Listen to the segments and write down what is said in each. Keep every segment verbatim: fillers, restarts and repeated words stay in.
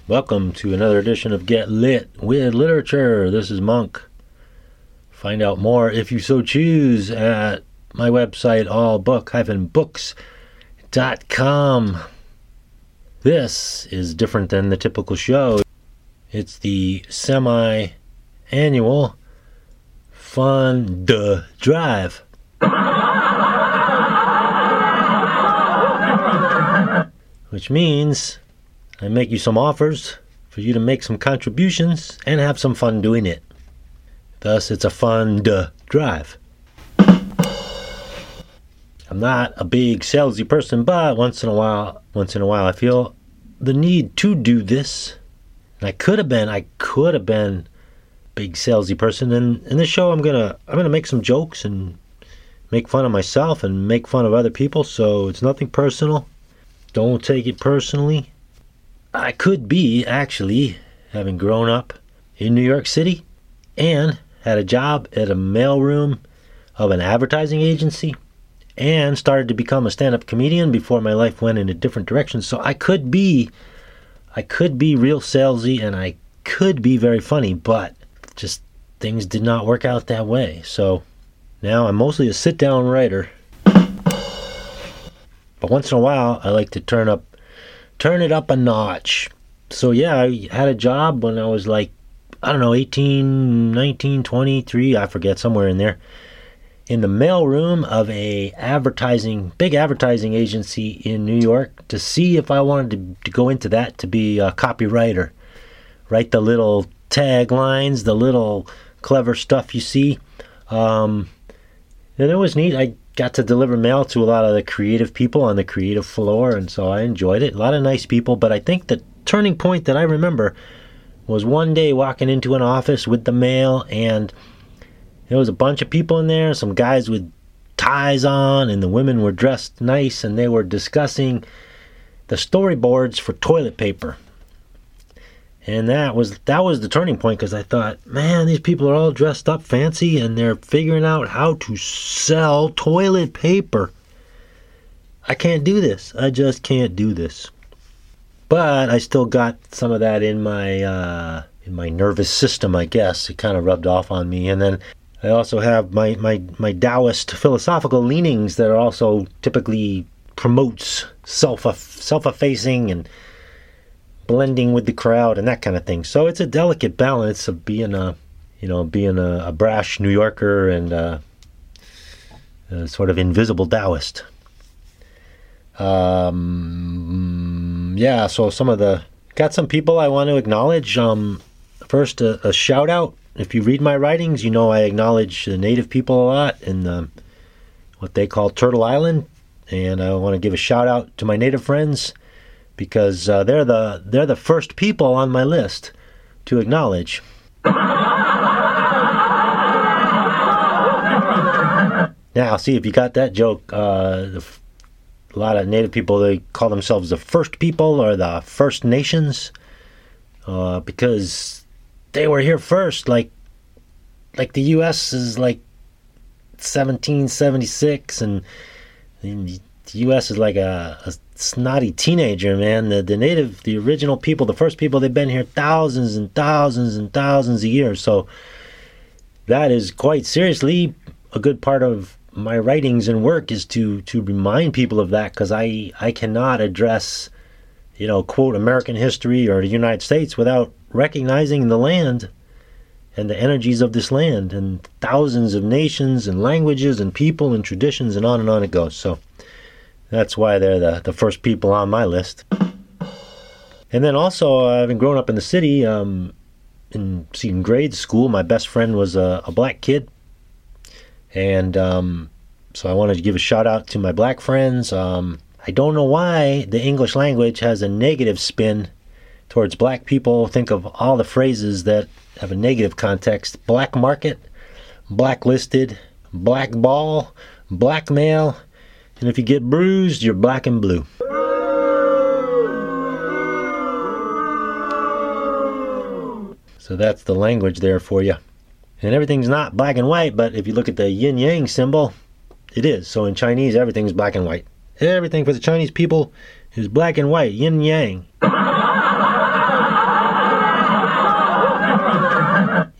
Welcome to another edition of Get Lit with Literature. This is Monk. Find out more, if you so choose, at my website, all book dash books dot com. This is different than the typical show. It's the semi-annual Fun Duh Drive. Which means I make you some offers for you to make some contributions and have some fun doing it. Thus, it's a fun duh drive. I'm not a big salesy person, but once in a while, once in a while, I feel the need to do this. And I could have been, I could have been a big salesy person. And in this show, I'm gonna, I'm gonna make some jokes and make fun of myself and make fun of other people. So it's nothing personal. Don't take it personally. I could be, actually, having grown up in New York City and had a job at a mailroom of an advertising agency and started to become a stand-up comedian before my life went in a different direction. So I could be, I could be real salesy and I could be very funny, but just things did not work out that way. So now I'm mostly a sit-down writer. But once in a while, I like to turn up, turn it up a notch. So yeah, I had a job when I was like, I don't know, eighteen, nineteen, twenty-three, I forget, somewhere in there, in the mailroom of a advertising, big advertising agency in New York to see if I wanted to, to go into that to be a copywriter. Write the little taglines, the little clever stuff you see. Um, and it was neat. I got to deliver mail to a lot of the creative people on the creative floor, and so I enjoyed it. A lot of nice people, but I think the turning point that I remember was one day walking into an office with the mail, and there was a bunch of people in there, some guys with ties on, and the women were dressed nice, and they were discussing the storyboards for toilet paper. And that was that was the turning point, because I thought, man, these people are all dressed up fancy and they're figuring out how to sell toilet paper. I can't do this. I just can't do this. But I still got some of that in my uh, in my nervous system, I guess. It kind of rubbed off on me. And then I also have my, my, my Taoist philosophical leanings that are also typically promotes self self-effacing and blending with the crowd and that kind of thing. So it's a delicate balance of being a, you know, being a, a brash New Yorker and a, a sort of invisible Taoist. Um, yeah, so some of the, got some people I want to acknowledge. Um, first, a, a shout out. If you read my writings, you know I acknowledge the native people a lot in the, what they call Turtle Island. And I want to give a shout out to my native friends, because uh, they're the they're the first people on my list to acknowledge. Now, see if you got that joke. Uh, the, a lot of native people, they call themselves the first people or the First Nations, uh, because they were here first. Like, like the U S is like seventeen seventy-six, and, and the U S is like a, a snotty teenager, man. The, the native, the original people, the first people, they've been here thousands and thousands and thousands of years. So that is quite seriously a good part of my writings and work, is to to remind people of that, because I, I cannot address, you know, quote, American history or the United States without recognizing the land and the energies of this land and thousands of nations and languages and people and traditions, and on and on it goes. So that's why they're the, the first people on my list. And then also, uh, having grown up in the city, um, in, see, in grade school, my best friend was a, a black kid. And um, so I wanted to give a shout out to my black friends. Um, I don't know why the English language has a negative spin towards black people. Think of all the phrases that have a negative context. Black market, blacklisted, blackball, blackmail. And if you get bruised, you're black and blue. So that's the language there for you. And everything's not black and white, but if you look at the yin-yang symbol, it is. So in Chinese, everything's black and white. Everything for the Chinese people is black and white, yin-yang.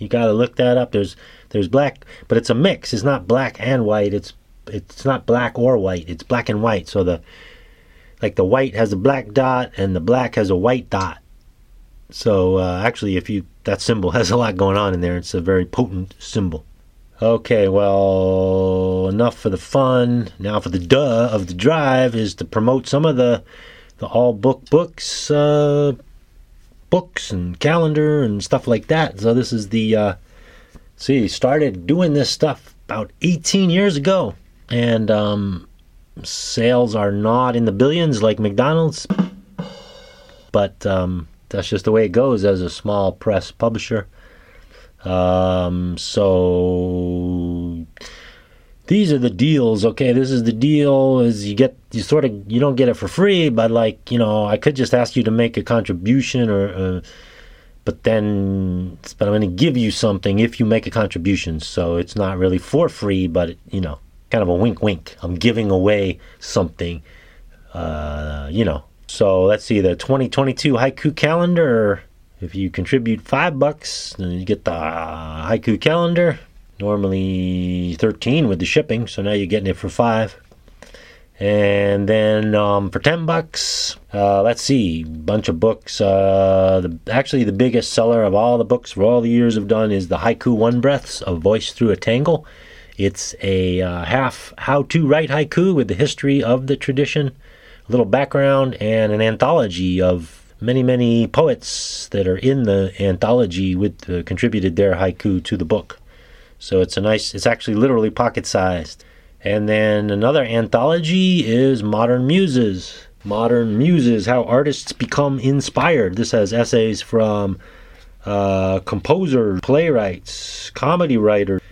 got to look that up. There's there's black, but it's a mix. It's not black and white. It's it's not black or white. It's black and white. So the like the white has a black dot and the black has a white dot. So uh, actually, if you that symbol has a lot going on in there. It's a very potent symbol. Okay, well, enough for the fun. Now for the duh of the drive is to promote some of the the all book books, uh, books and calendar and stuff like that. So this is the uh, see started doing this stuff about eighteen years ago, and um, sales are not in the billions like McDonald's, but um, that's just the way it goes as a small press publisher. Um, so these are the deals. Okay, this is the deal is you get, you sort of, you don't get it for free, but like, you know, I could just ask you to make a contribution or, uh, but then, but I'm going to give you something if you make a contribution. So it's not really for free, but, you know, kind of a wink, wink. I'm giving away something, uh, you know. So let's see, the twenty twenty-two haiku calendar. If you contribute five bucks, then you get the haiku calendar. Normally thirteen with the shipping, so now you're getting it for five. And then um, for ten bucks, uh, let's see, bunch of books. Uh, the, actually, the biggest seller of all the books for all the years I've done is the Haiku One Breaths, A Voice Through a Tangle. It's a uh, half how to write haiku with the history of the tradition, a little background, and an anthology of many, many poets that are in the anthology with uh, contributed their haiku to the book. So it's a nice, it's actually literally pocket-sized. And then another anthology is Modern Muses. Modern Muses, How Artists Become Inspired. This has essays from uh, composers, playwrights, comedy writers,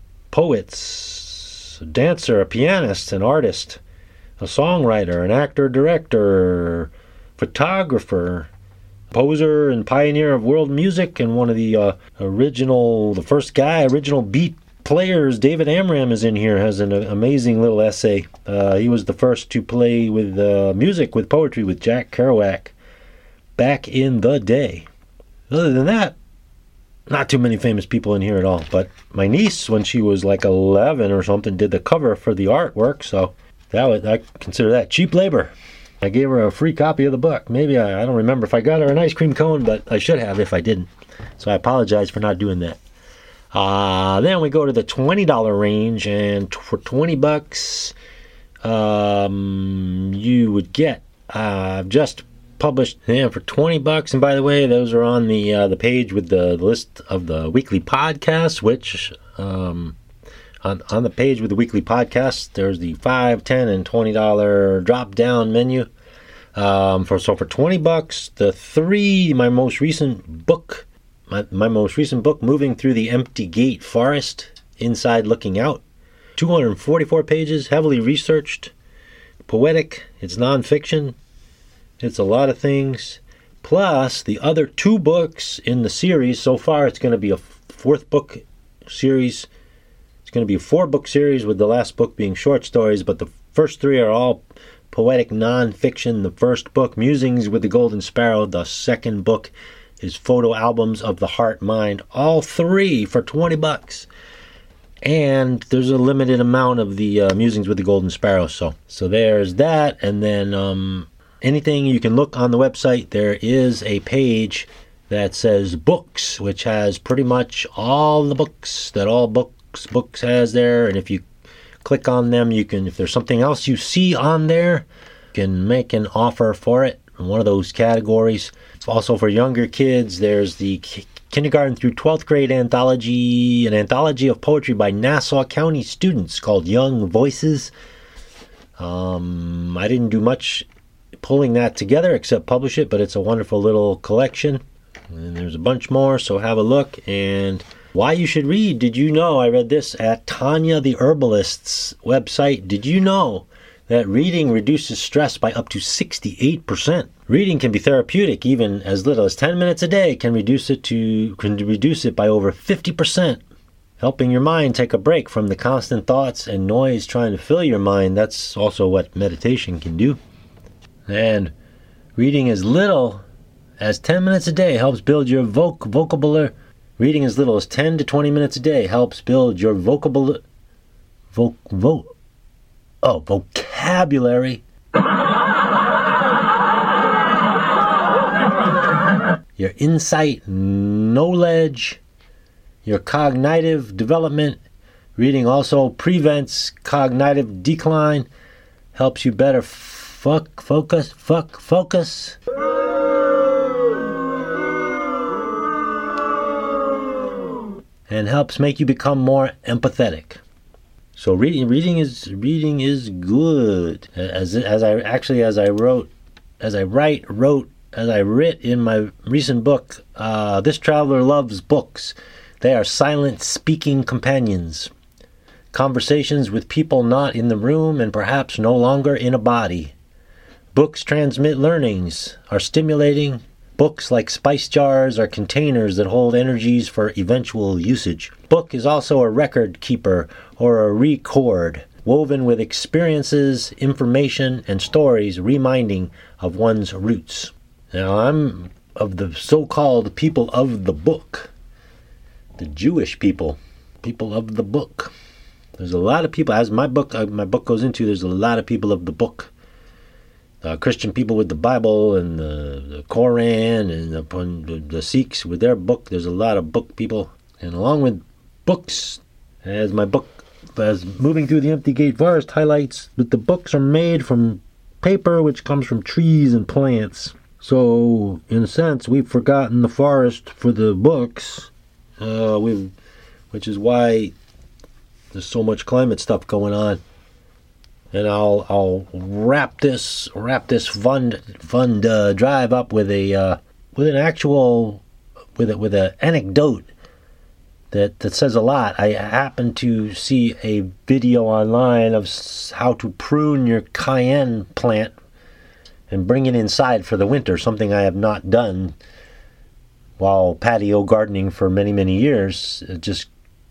poets, a dancer, a pianist, an artist, a songwriter, an actor, director, photographer, composer and pioneer of world music, and one of the uh, original, the first guy, original beat players, David Amram, is in here, has an uh, amazing little essay. Uh, he was the first to play with uh, music, with poetry, with Jack Kerouac back in the day. Other than that, not too many famous people in here at all. But my niece, when she was like eleven or something, did the cover for the artwork, so that was, I consider that cheap labor. I gave her a free copy of the book. Maybe, I, I don't remember if I got her an ice cream cone, but I should have if I didn't. So I apologize for not doing that. Uh, then we go to the twenty dollars range, and t- for twenty bucks, um, you would get, uh, just published, and for twenty bucks, and by the way, those are on the, uh, the page with the list of the weekly podcasts, which, um, On, on the page with the weekly podcast, there's the five, ten, and twenty dollars drop-down menu. Um, for so for twenty bucks, the three, my most recent book, my, my most recent book, Moving Through the Empty Gate Forest, Inside Looking Out, two hundred forty-four pages, heavily researched, poetic, it's nonfiction, it's a lot of things. Plus, the other two books in the series, so far it's going to be a fourth book series. Going to be a four book series, with the last book being short stories, but the first three are all poetic non-fiction. The first book, Musings with the Golden Sparrow. The second book is Photo Albums of the Heart Mind. All three for twenty bucks. And there's a limited amount of the uh, Musings with the Golden Sparrow. So so there's that. And then um, anything you can look on the website, there is a page that says books, which has pretty much all the books that all books books has there, and if you click on them, you can, if there's something else you see on there, you can make an offer for it in one of those categories. Also for younger kids, there's the k- kindergarten through twelfth grade anthology, an anthology of poetry by Nassau County students called Young Voices. um, I didn't do much pulling that together except publish it, but it's a wonderful little collection, and there's a bunch more, so have a look. And why you should read. Did you know, I read this at Tanya the Herbalist's website, did you know that reading reduces stress by up to sixty-eight percent? Reading can be therapeutic. Even as little as ten minutes a day can reduce it to can reduce it by over fifty percent, helping your mind take a break from the constant thoughts and noise trying to fill your mind. That's also what meditation can do. And reading as little as ten minutes a day helps build your voc- vocabulary Reading as little as ten to twenty minutes a day helps build your vocable, vo, vo, oh, vocabulary, your insight, knowledge, your cognitive development. Reading also prevents cognitive decline, helps you better fuck, focus, fuck, focus. And helps make you become more empathetic. So reading, reading is reading is good. As as I actually as I wrote, as I write, wrote, as I writ in my recent book, uh, This Traveler Loves Books. They are silent speaking companions. Conversations with people not in the room and perhaps no longer in a body. Books transmit learnings, are stimulating. Books, like spice jars, are containers that hold energies for eventual usage. Book is also a record keeper or a record, woven with experiences, information, and stories reminding of one's roots. Now, I'm of the so-called people of the book, the Jewish people, people of the book. There's a lot of people, as my book, uh, my book goes into, there's a lot of people of the book. Uh, Christian people with the Bible and the, the Koran and the, the, the Sikhs with their book. There's a lot of book people. And along with books, as my book, as Moving Through the Empty Gate Forest highlights, that the books are made from paper, which comes from trees and plants. So, in a sense, we've forgotten the forest for the books, uh, we've, which is why there's so much climate stuff going on. And I'll I'll wrap this wrap this fun fun uh, drive up with a uh, with an actual with a, with an anecdote that that says a lot. I happened to see a video online of how to prune your cayenne plant and bring it inside for the winter. Something I have not done while patio gardening for many many years. Just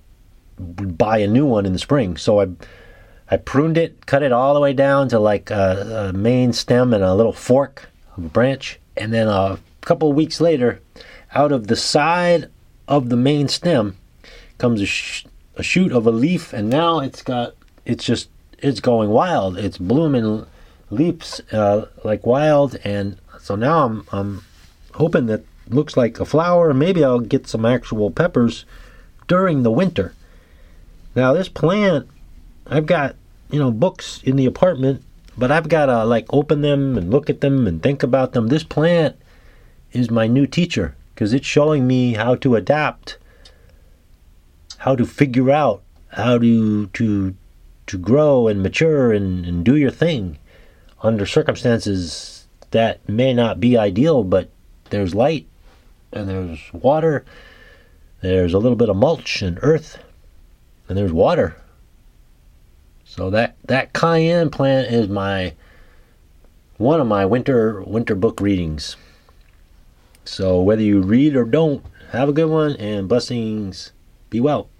buy a new one in the spring. So I. I pruned it, cut it all the way down to like a, a main stem and a little fork of a branch. And then a couple of weeks later, out of the side of the main stem comes a, sh- a shoot of a leaf. And now it's got, it's just, it's going wild. It's blooming leaves uh, like wild. And so now I'm, I'm hoping that looks like a flower. Maybe I'll get some actual peppers during the winter. Now this plant, I've got, you know, books in the apartment, but I've got to like open them and look at them and think about them. This plant is my new teacher because it's showing me how to adapt, how to figure out how to to to grow and mature and, and do your thing under circumstances that may not be ideal, but there's light and there's water, there's a little bit of mulch and earth, and there's water. So that, that cayenne plant is my one of my winter winter book readings. So whether you read or don't, have a good one and blessings. Be well.